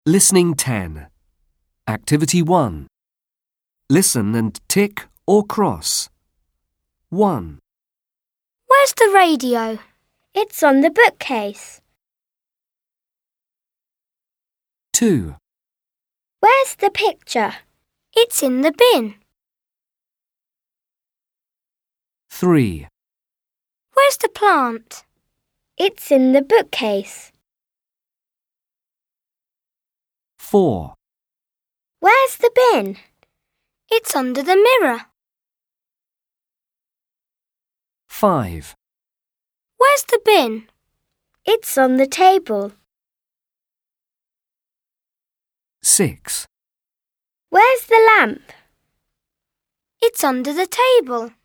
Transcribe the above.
Listening 10. Activity 1. Listen and tick or cross. 1, Where's the radio? It's on the bookcase. 2, Where's the picture? It's in the bin. 3, Where's the plant? It's in the bookcase. 4, Where's the bin? It's under the mirror. 5, Where's the bin? It's on the table. 6, Where's the lamp? It's under the table.